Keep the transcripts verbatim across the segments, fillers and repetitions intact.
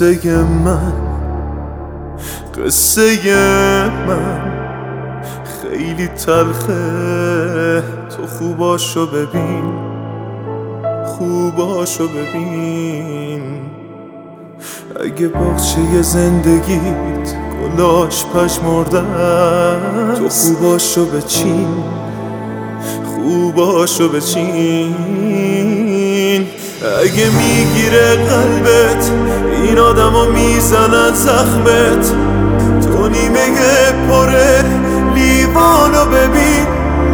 قصه من قصه من خیلی تلخه، تو خوباشو ببین، خوباشو ببین. اگه باغچه زندگیت گلاش پژمردن، تو خوباشو بچین، خوباشو بچین. اگه میگیره قلبت این آدمو میزنن زخمت، تو نیمه پره لیوانو ببین.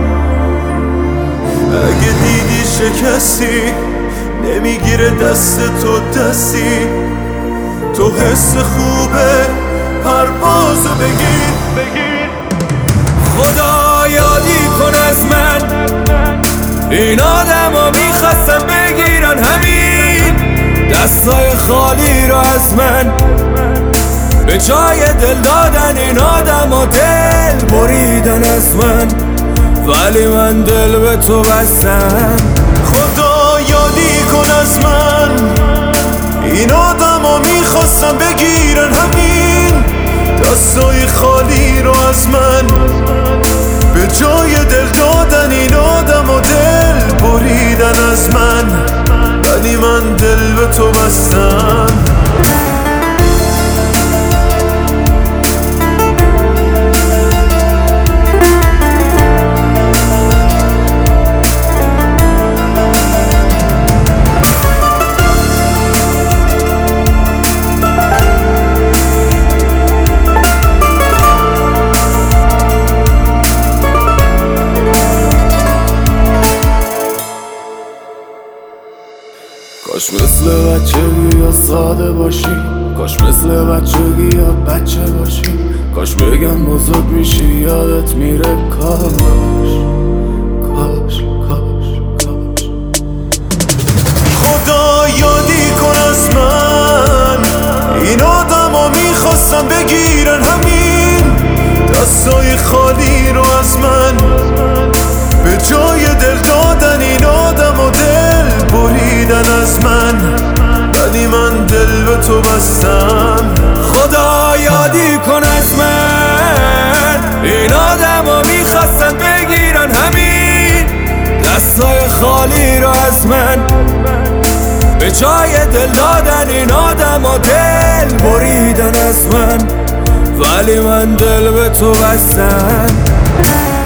اگه دیدی شکستی نمیگیره دست تو دستی، تو حس خوبه پروازو بگیر. خدا یادی کن از من، این آدمو میخواستم بگیرن همین دستای خالی رو از من، به جای دل دادن این آدمو دل بریدن از من، ولی من دل به تو بستم. خدا یادی کن از من، این آدمو میخواستم بگیرن همین دستای خالی رو از من، به جای دل دادن این آدمو دل بریدن از من، ولی من دل به تو بستم. کاش مثل بچگی یا ساده باشیم، کاش مثل بچگی یا بچه باشیم، کاش بگم بزرگ میشی یادت میره. کاش کاش کاش کاش. خدا یادی کن از من، این آدمو میخواستم بگیرن همین دستای خالی رو از من، به جای دل دادن این آدمو دل بریدن از من، ولی من دل به تو بستم. خدا یادی کن از من، این آدمو میخواستن بگیرن همین دستای خالی رو از من، به جای دل دادن این آدمو دل بریدن از من، ولی من دل به تو بستم.